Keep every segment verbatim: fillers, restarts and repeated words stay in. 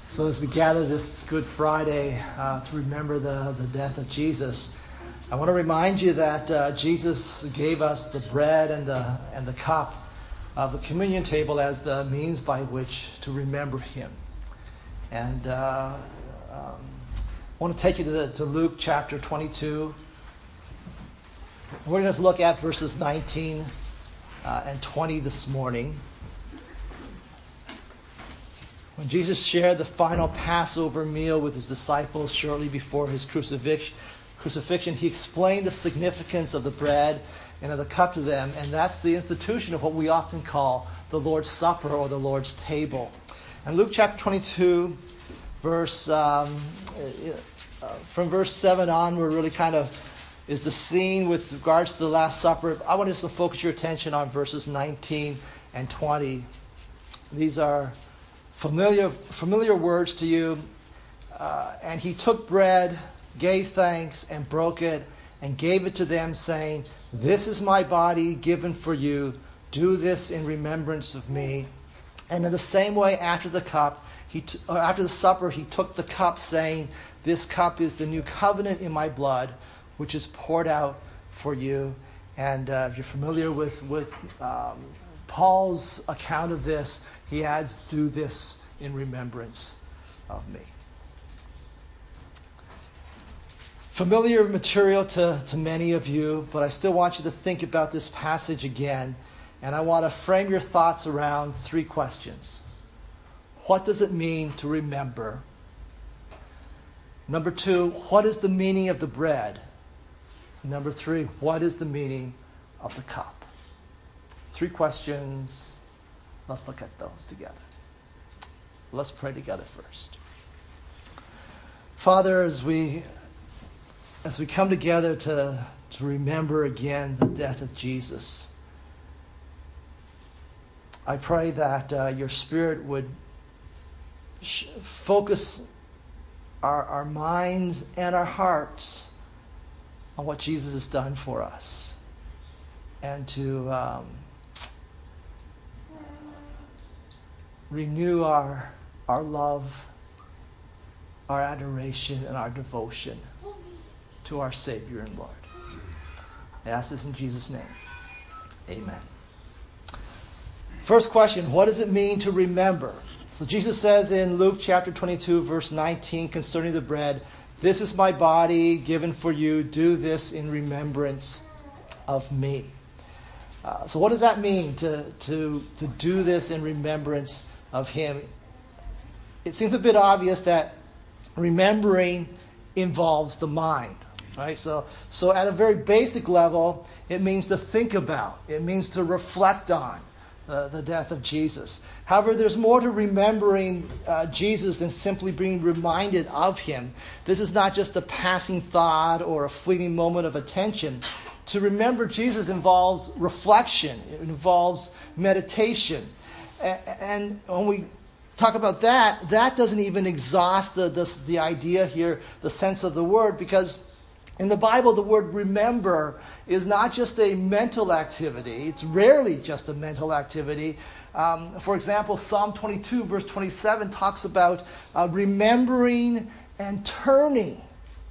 So as we gather this Good Friday uh, to remember the, the death of Jesus, I want to remind you that uh, Jesus gave us the bread and the and the cup of the communion table as the means by which to remember him. And uh, um, I want to take you to, the, to Luke chapter twenty-two. We're going to look at verses nineteen uh, and twenty this morning. When Jesus shared the final Passover meal with his disciples shortly before his crucifix, crucifixion, he explained the significance of the bread and of the cup to them, and that's the institution of what we often call the Lord's Supper or the Lord's table. And Luke chapter twenty-two, verse um, uh, from verse seven onward, really kind of is the scene with regards to the Last Supper. I want us to focus your attention on verses nineteen and twenty. These are Familiar, familiar words to you. Uh, and he took bread, gave thanks, and broke it, and gave it to them, saying, "This is my body given for you. Do this in remembrance of me." And in the same way, after the cup, he t- or after the supper, he took the cup, saying, "This cup is the new covenant in my blood, which is poured out for you." And uh, if you're familiar with with um, Paul's account of this, he adds, "Do this in remembrance of me." Familiar material to, to many of you, but I still want you to think about this passage again. And I want to frame your thoughts around three questions. What does it mean to remember? Number two, what is the meaning of the bread? Number three, what is the meaning of the cup? Three questions. Let's look at those together. Let's pray together first. Father, as we as we come together to, to remember again the death of Jesus, I pray that uh, your Spirit would sh- focus our, our minds and our hearts on what Jesus has done for us, and to um, renew our our love, our adoration, and our devotion to our Savior and Lord. I ask this in Jesus' name. Amen. First question, what does it mean to remember? So Jesus says in Luke chapter twenty-two, verse nineteen, concerning the bread, "This is my body given for you. Do this in remembrance of me." Uh, so what does that mean, to, to, to do this in remembrance of him? It seems a bit obvious that remembering involves the mind, right? So, so at a very basic level, it means to think about. It means to reflect on uh, the death of Jesus. However, there's more to remembering uh, Jesus than simply being reminded of him. This is not just a passing thought or a fleeting moment of attention. To remember Jesus involves reflection. It involves meditation. And when we talk about that, that doesn't even exhaust the, the, the idea here, the sense of the word, because in the Bible, the word remember is not just a mental activity. It's rarely just a mental activity. Um, for example, Psalm twenty-two, verse twenty-seven talks about uh, remembering and turning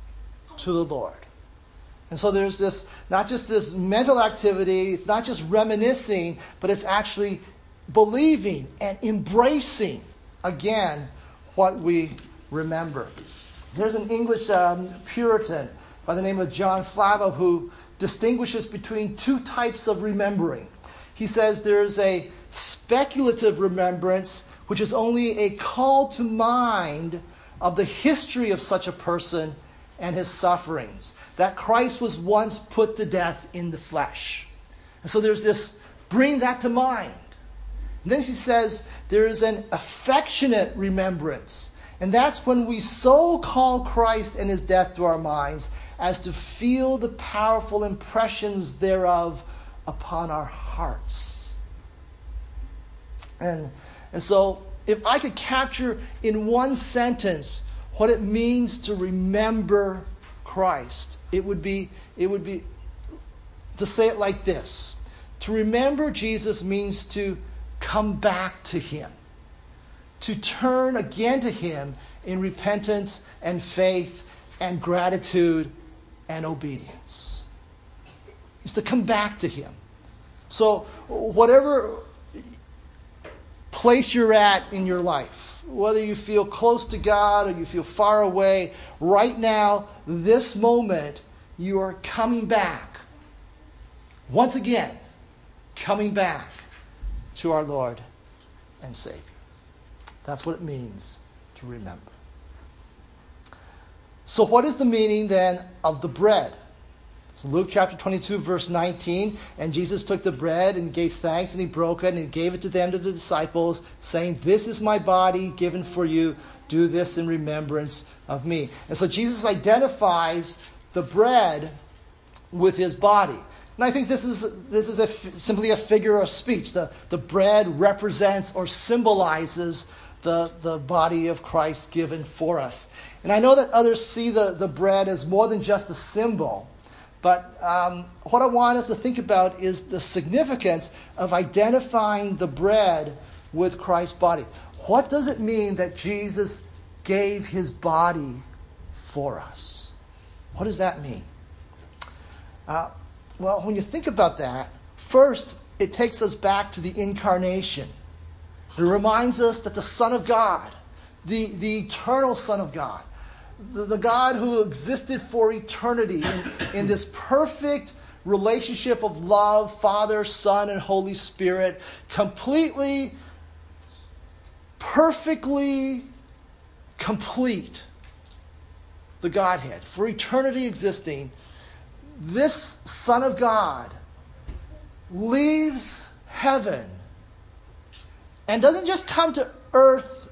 to the Lord. And so there's this, not just this mental activity, it's not just reminiscing, but it's actually believing and embracing, again, what we remember. There's an English um, Puritan by the name of John Flavel who distinguishes between two types of remembering. He says there's a speculative remembrance, which is only a call to mind of the history of such a person and his sufferings, that Christ was once put to death in the flesh. And so there's this, bring that to mind. And then he says there is an affectionate remembrance. And that's when we so call Christ and his death to our minds as to feel the powerful impressions thereof upon our hearts. And, and so if I could capture in one sentence what it means to remember Christ, it would be, it would be to say it like this. To remember Jesus means to come back to him. to turn again to him in repentance and faith and gratitude and obedience. It's to come back to him. So whatever place you're at in your life, whether you feel close to God or you feel far away, right now, this moment, you are coming back. Once again, coming back to our Lord and Savior. That's what it means to remember. So what is the meaning then of the bread? So Luke chapter twenty-two, verse nineteen, and Jesus took the bread and gave thanks, and he broke it and gave it to them, to the disciples, saying, "This is my body given for you. Do this in remembrance of me." And so Jesus identifies the bread with his body. And I think this is this is a, simply a figure of speech. The, the bread represents or symbolizes the, the body of Christ given for us. And I know that others see the, the bread as more than just a symbol. But um, what I want us to think about is the significance of identifying the bread with Christ's body. What does it mean that Jesus gave his body for us? What does that mean? Uh, well, when you think about that, first, it takes us back to the incarnation. It reminds us that the Son of God, the, the eternal Son of God, the, the God who existed for eternity in, in this perfect relationship of love, Father, Son, and Holy Spirit, completely, perfectly complete, the Godhead, for eternity existing, this Son of God leaves heaven and doesn't just come to earth,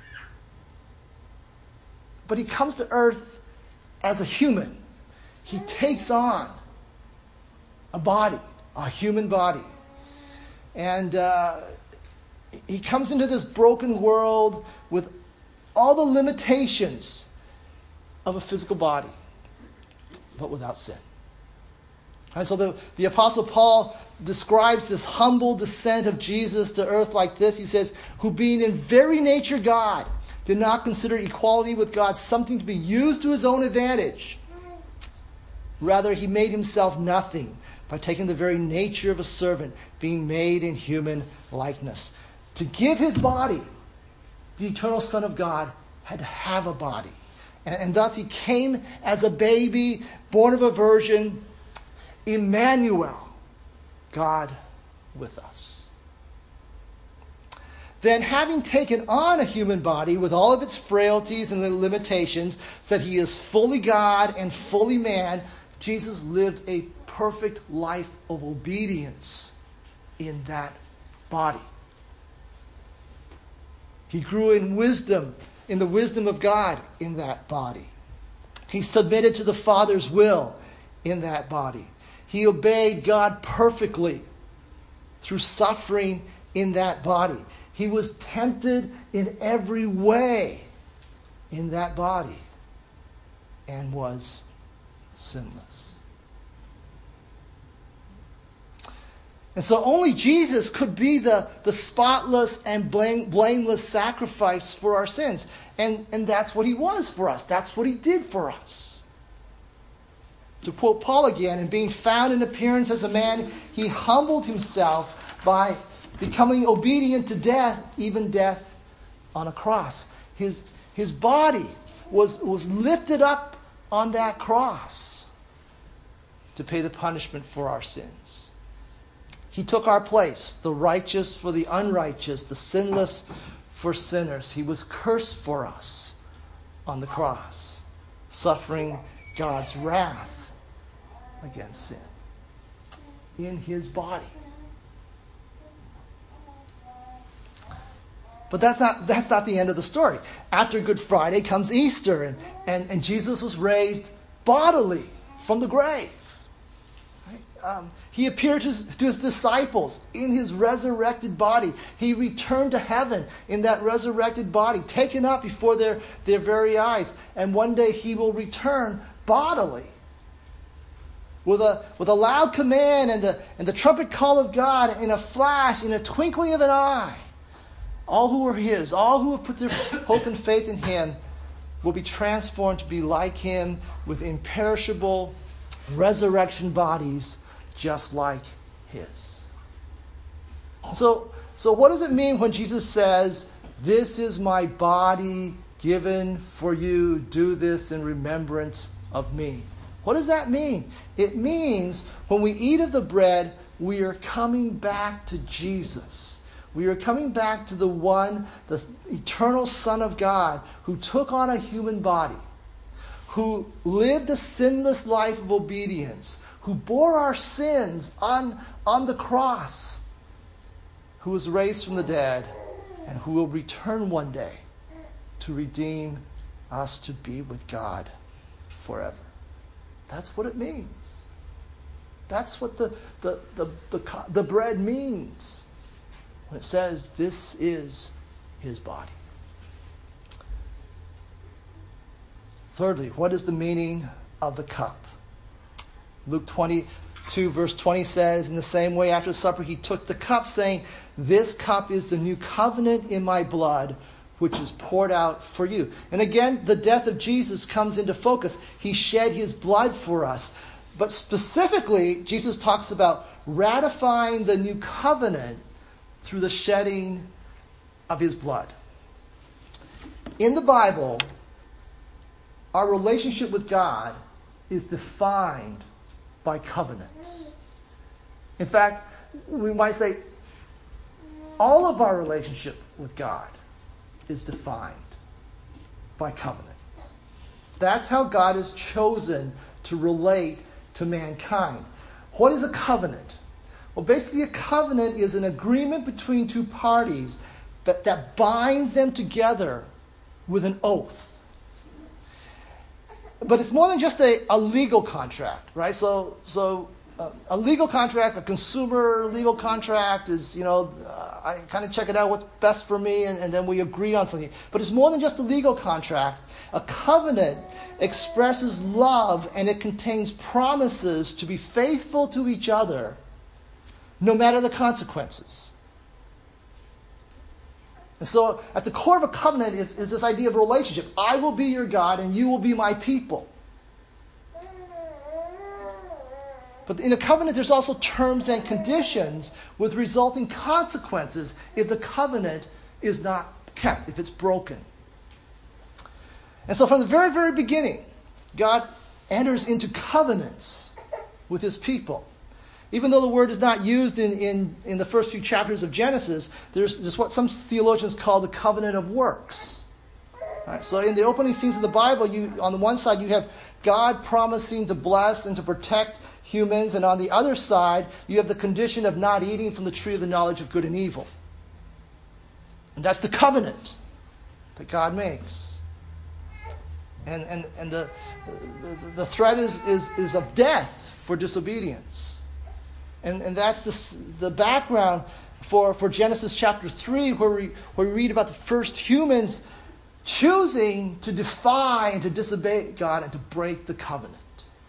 but he comes to earth as a human. He takes on a body, a human body. And uh, he comes into this broken world with all the limitations of a physical body, but without sin. And so the, the Apostle Paul describes this humble descent of Jesus to earth like this. He says, "Who being in very nature God, did not consider equality with God something to be used to his own advantage. Rather, he made himself nothing by taking the very nature of a servant, being made in human likeness." To give his body, the eternal Son of God had to have a body. And, and thus he came as a baby, born of a virgin, Emmanuel, God with us. Then, having taken on a human body with all of its frailties and the limitations, so that he is fully God and fully man, Jesus lived a perfect life of obedience in that body. He grew in wisdom, in the wisdom of God in that body. He submitted to the Father's will in that body. He obeyed God perfectly through suffering in that body. He was tempted in every way in that body and was sinless. And so only Jesus could be the, the spotless and blame, blameless sacrifice for our sins. And, and that's what he was for us. That's what he did for us. To quote Paul again, "And being found in appearance as a man, he humbled himself by becoming obedient to death, even death on a cross." His, his body was, was lifted up on that cross to pay the punishment for our sins. He took our place, the righteous for the unrighteous, the sinless for sinners. He was cursed for us on the cross, suffering God's wrath against sin in his body. But that's not, that's not the end of the story. After Good Friday comes Easter, and, and, and Jesus was raised bodily from the grave. Right? Um, he appeared to his, to his disciples in his resurrected body. He returned to heaven in that resurrected body, taken up before their, their very eyes. And one day he will return bodily. With a, with a loud command and the, and the trumpet call of God, in a flash, in a twinkling of an eye. all who are his, all who have put their hope and faith in him, will be transformed to be like him with imperishable resurrection bodies just like his. So, so what does it mean when Jesus says, "This is my body given for you, do this in remembrance of me"? What does that mean? It means when we eat of the bread, we are coming back to Jesus. We are coming back to the one, the eternal Son of God, who took on a human body, who lived a sinless life of obedience, who bore our sins on, on the cross, who was raised from the dead, and who will return one day to redeem us to be with God forever. That's what it means. That's what the, the, the, the, the bread means when it says this is his body. Thirdly, what is the meaning of the cup? Luke twenty-two verse twenty says, "In the same way after supper he took the cup, saying, 'This cup is the new covenant in my blood, which is poured out for you.'" And again, the death of Jesus comes into focus. He shed his blood for us. But specifically, Jesus talks about ratifying the new covenant through the shedding of his blood. In the Bible, our relationship with God is defined by covenants. In fact, we might say all of our relationship with God is defined by covenants. That's how God has chosen to relate to mankind. What is a covenant? Well, basically a covenant is an agreement between two parties that, that binds them together with an oath. But it's more than just a, a legal contract, right? So, so uh, a legal contract, a consumer legal contract is, you know, uh, I kind of check it out, what's best for me, and, and then we agree on something. But it's more than just a legal contract. A covenant expresses love, and it contains promises to be faithful to each other no matter the consequences. And so at the core of a covenant is, is this idea of relationship. I will be your God and you will be my people. But in a covenant, there's also terms and conditions with resulting consequences if the covenant is not kept, if it's broken. And so from the very, very beginning, God enters into covenants with his people. Even though the word is not used in, in, in the first few chapters of Genesis, there's, there's what some theologians call the covenant of works. Right? So in the opening scenes of the Bible, you on the one side you have God promising to bless and to protect humans, and on the other side you have the condition of not eating from the tree of the knowledge of good and evil. And that's the covenant that God makes. And, and, and the, the, the threat is, is, is of death for disobedience. And, and that's the, the background for, for Genesis chapter three, where we, where we read about the first humans choosing to defy and to disobey God and to break the covenant.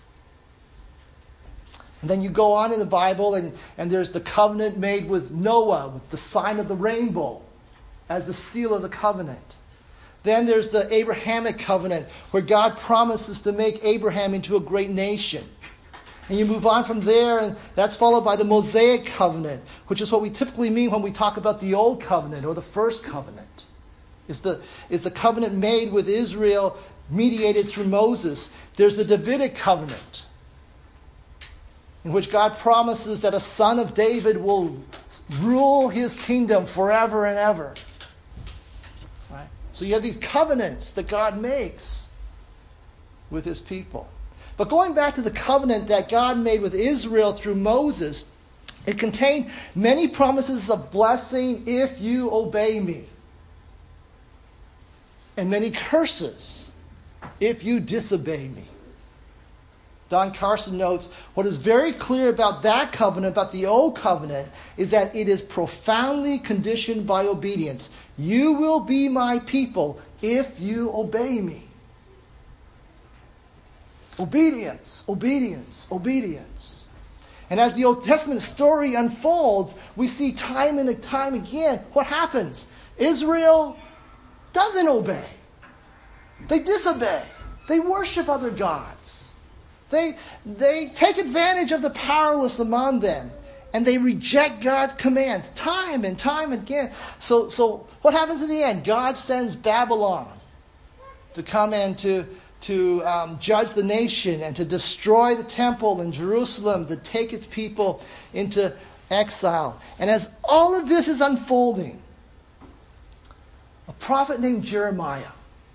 And then you go on in the Bible, and, and there's the covenant made with Noah, with the sign of the rainbow as the seal of the covenant. Then there's the Abrahamic covenant, where God promises to make Abraham into a great nation. And you move on from there, and that's followed by the Mosaic covenant, which is what we typically mean when we talk about the Old Covenant or the First Covenant. It's the, it's the covenant made with Israel, mediated through Moses. There's the Davidic covenant, in which God promises that a son of David will rule his kingdom forever and ever. Right? So you have these covenants that God makes with his people. But going back to the covenant that God made with Israel through Moses, it contained many promises of blessing if you obey me, and many curses if you disobey me. Don Carson notes, what is very clear about that covenant, about the old covenant, is that it is profoundly conditioned by obedience. You will be my people if you obey me. Obedience, obedience, obedience. And as the Old Testament story unfolds, we see time and time again what happens. Israel doesn't obey. They disobey. They worship other gods. They, they take advantage of the powerless among them. And they reject God's commands time and time again. So, so what happens in the end? God sends Babylon to come and to, to um, judge the nation and to destroy the temple in Jerusalem, to take its people into exile. And as all of this is unfolding, a prophet named Jeremiah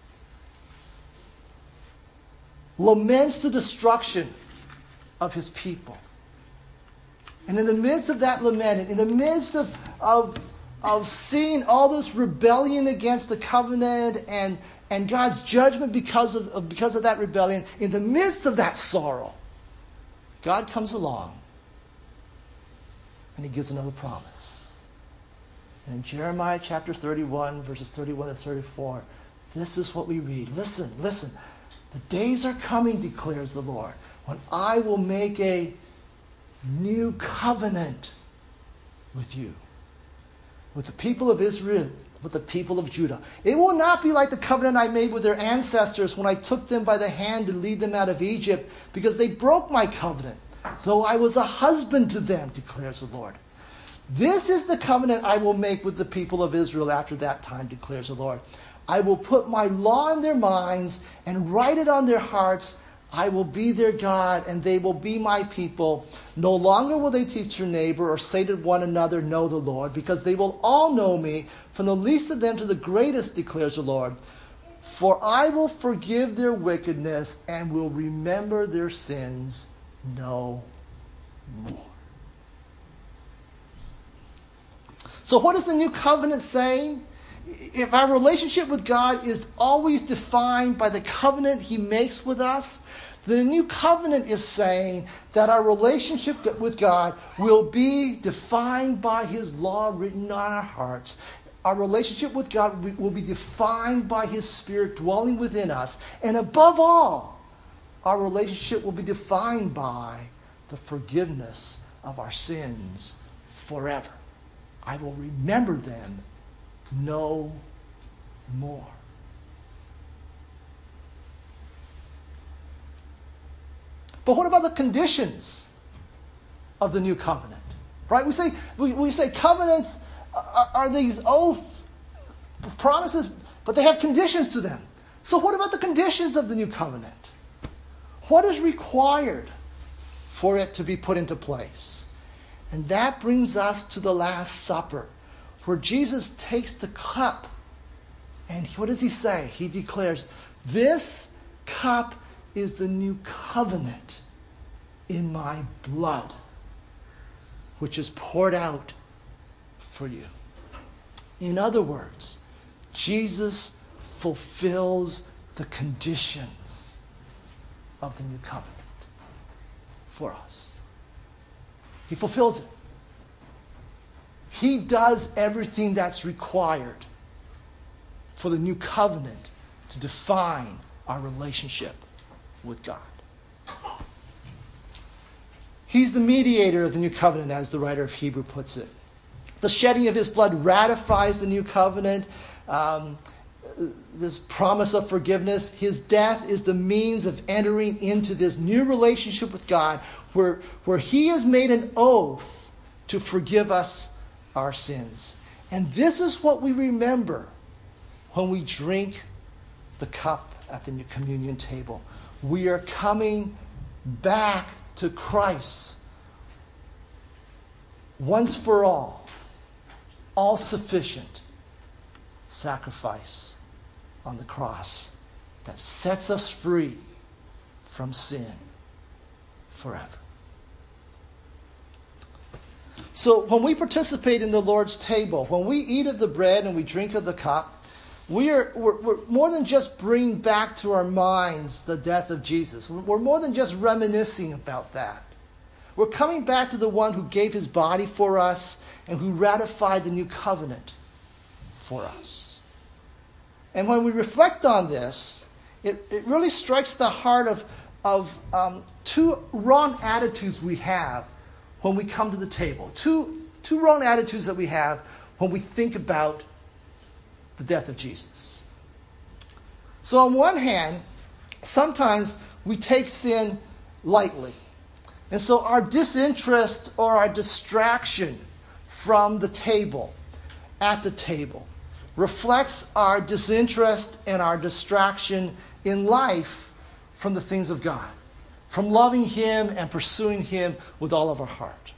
laments the destruction of his people. And in the midst of that lament, in the midst of, of, of seeing all this rebellion against the covenant and, and God's judgment because of, of, because of that rebellion, in the midst of that sorrow, God comes along and he gives another promise. And in Jeremiah chapter thirty-one, verses thirty-one to thirty-four, this is what we read. Listen, listen. The days are coming, declares the Lord, when I will make a new covenant with you, with the people of Israel, with the people of Judah. It will not be like the covenant I made with their ancestors when I took them by the hand to lead them out of Egypt, because they broke my covenant, though I was a husband to them, declares the Lord. This is the covenant I will make with the people of Israel after that time, declares the Lord. I will put my law in their minds and write it on their hearts. I will be their God, and they will be my people. No longer will they teach their neighbor or say to one another, know the Lord, because they will all know me, from the least of them to the greatest, declares the Lord. For I will forgive their wickedness and will remember their sins no more. So what is the new covenant saying? If our relationship with God is always defined by the covenant he makes with us, the new covenant is saying that our relationship with God will be defined by his law written on our hearts. Our relationship with God will be defined by his Spirit dwelling within us. And above all, our relationship will be defined by the forgiveness of our sins forever. I will remember them no more. But what about the conditions of the new covenant? Right? We say we, we say covenants are, are these oaths, promises, but they have conditions to them. So what about the conditions of the new covenant? What is required for it to be put into place? And that brings us to the Last Supper, where Jesus takes the cup, and what does he say? He declares, this cup is the new covenant in my blood, which is poured out for you. In other words, Jesus fulfills the conditions of the new covenant for us. He fulfills it. He does everything that's required for the new covenant to define our relationship with God. He's the mediator of the new covenant, as the writer of Hebrews puts it. The shedding of his blood ratifies the new covenant, um, this promise of forgiveness. His death is the means of entering into this new relationship with God, where, where he has made an oath to forgive us our sins. And this is what we remember when we drink the cup at the new communion table. We are coming back to Christ's once for all, all sufficient sacrifice on the cross that sets us free from sin forever. So when we participate in the Lord's table, when we eat of the bread and we drink of the cup, we are we're, we're more than just bringing back to our minds the death of Jesus. We're more than just reminiscing about that. We're coming back to the one who gave his body for us and who ratified the new covenant for us. And when we reflect on this, it, it really strikes the heart of, of um, two wrong attitudes we have when we come to the table. Two, two wrong attitudes that we have when we think about the death of Jesus. So on one hand, sometimes we take sin lightly. And so our disinterest or our distraction from the table, at the table, reflects our disinterest and our distraction in life from the things of God, from loving Him and pursuing Him with all of our heart.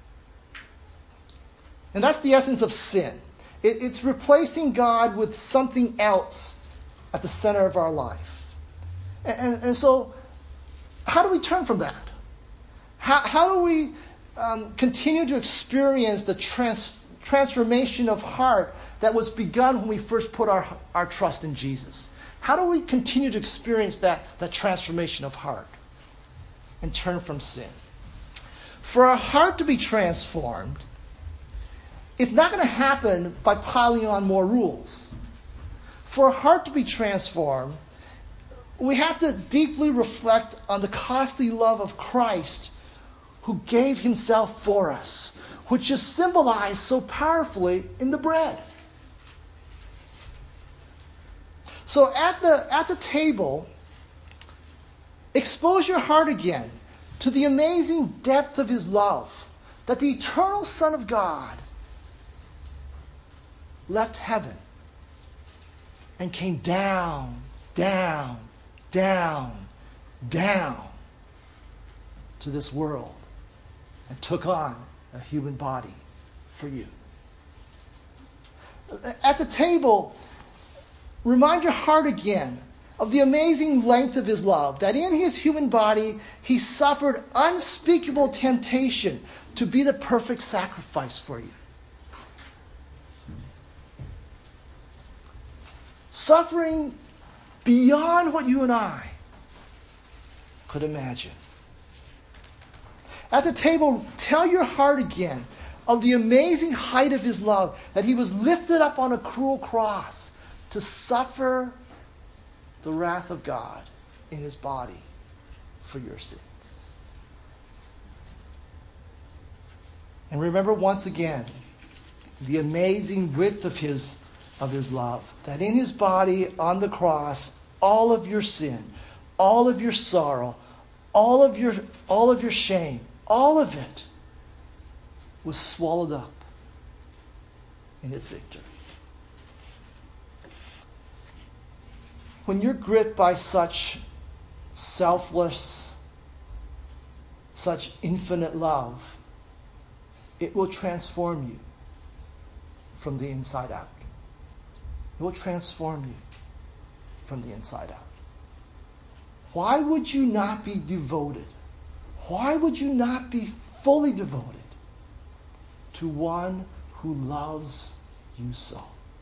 And that's the essence of sin. It, it's replacing God with something else at the center of our life. And, and, and so, how do we turn from that? How, how do we um, continue to experience the trans, transformation of heart that was begun when we first put our, our trust in Jesus? How do we continue to experience that, that transformation of heart and turn from sin? For our heart to be transformed, it's not going to happen by piling on more rules. For a heart to be transformed, we have to deeply reflect on the costly love of Christ who gave Himself for us, which is symbolized so powerfully in the bread. So at the, at the table, expose your heart again to the amazing depth of His love, that the eternal Son of God left heaven and came down, down, down, down to this world and took on a human body for you. At the table, remind your heart again of the amazing length of His love, that in His human body, He suffered unspeakable temptation to be the perfect sacrifice for you. Suffering beyond what you and I could imagine. At the table, tell your heart again of the amazing height of His love, that He was lifted up on a cruel cross to suffer the wrath of God in His body for your sins. And remember once again the amazing width of His of His love, that in His body on the cross, all of your sin, all of your sorrow, all of your all of your shame, all of it was swallowed up in His victory. When you're gripped by such selfless, such infinite love, it will transform you from the inside out. It will transform you from the inside out. Why would you not be devoted? Why would you not be fully devoted to one who loves you so?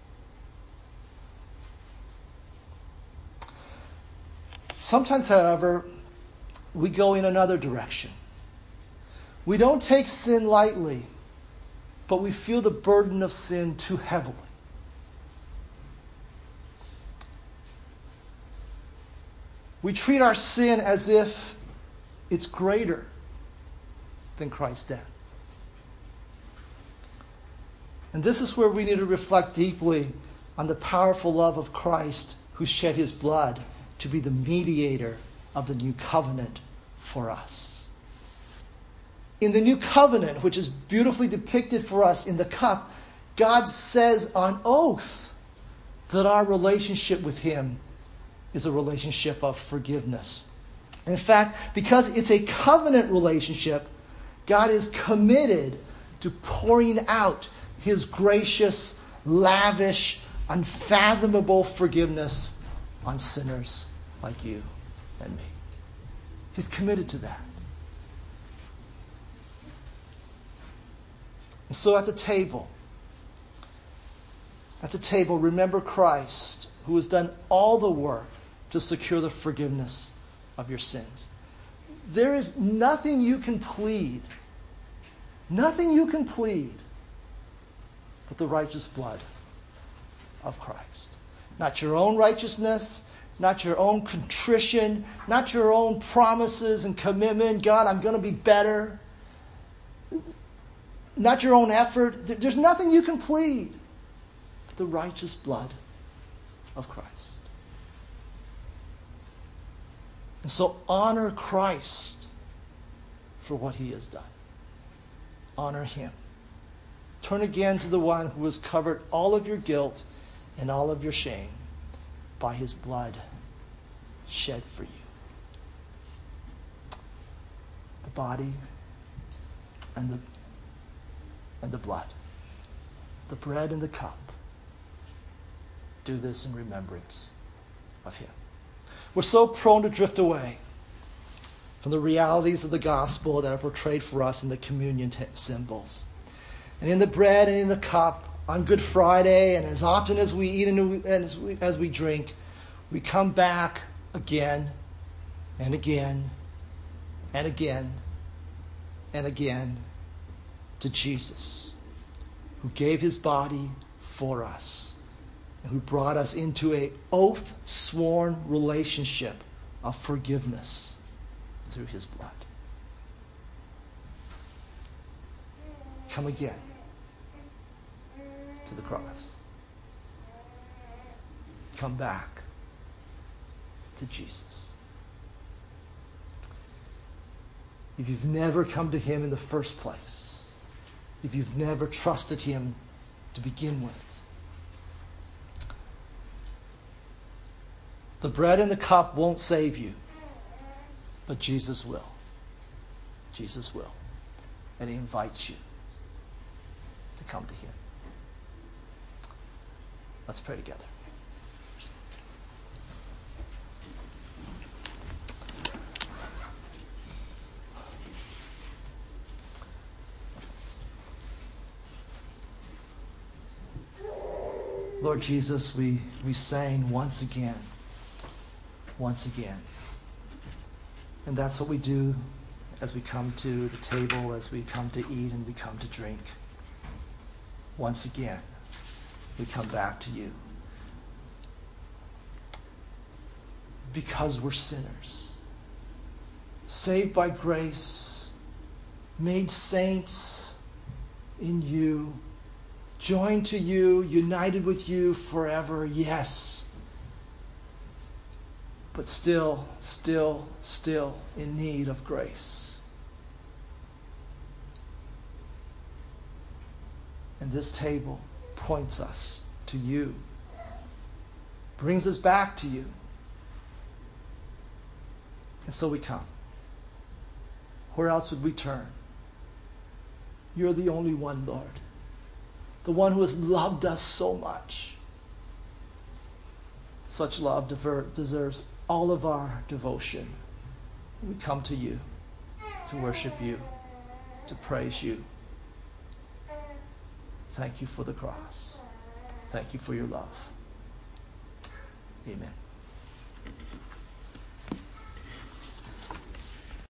Sometimes, however, we go in another direction. We don't take sin lightly, but we feel the burden of sin too heavily. We treat our sin as if it's greater than Christ's death. And this is where we need to reflect deeply on the powerful love of Christ who shed His blood to be the mediator of the new covenant for us. In the new covenant, which is beautifully depicted for us in the cup, God says on oath that our relationship with Him is a relationship of forgiveness. In fact, because it's a covenant relationship, God is committed to pouring out His gracious, lavish, unfathomable forgiveness on sinners like you and me. He's committed to that. And so at the table, at the table, remember Christ, who has done all the work to secure the forgiveness of your sins. There is nothing you can plead, nothing you can plead but the righteous blood of Christ. Not your own righteousness, not your own contrition, not your own promises and commitment. God, I'm going to be better. Not your own effort. There's nothing you can plead but the righteous blood of Christ. And so honor Christ for what he has done. Honor him. Turn again to the one who has covered all of your guilt and all of your shame by his blood shed for you. The body and the, and the blood, the bread and the cup. Do this in remembrance of him. We're so prone to drift away from the realities of the gospel that are portrayed for us in the communion t- symbols. And in the bread and in the cup on Good Friday, and as often as we eat and as we, as we drink, we come back again and again and again and again to Jesus, who gave his body for us and who brought us into an oath-sworn relationship of forgiveness through his blood. Come again to the cross. Come back to Jesus. If you've never come to him in the first place, if you've never trusted him to begin with, the bread and the cup won't save you, but Jesus will. Jesus will. And he invites you to come to him. Let's pray together. Lord Jesus, we, we sang once again, once again. And that's what we do as we come to the table, as we come to eat and we come to drink. Once again, we come back to you. Because we're sinners, saved by grace, made saints in you, joined to you, united with you forever, yes. But still, still, still in need of grace. And this table points us to you, brings us back to you. And so we come. Where else would we turn? You're the only one, Lord. The one who has loved us so much. Such love deserves all of our devotion. We come to you to worship you, to praise you. Thank you for the cross. Thank you for your love. Amen.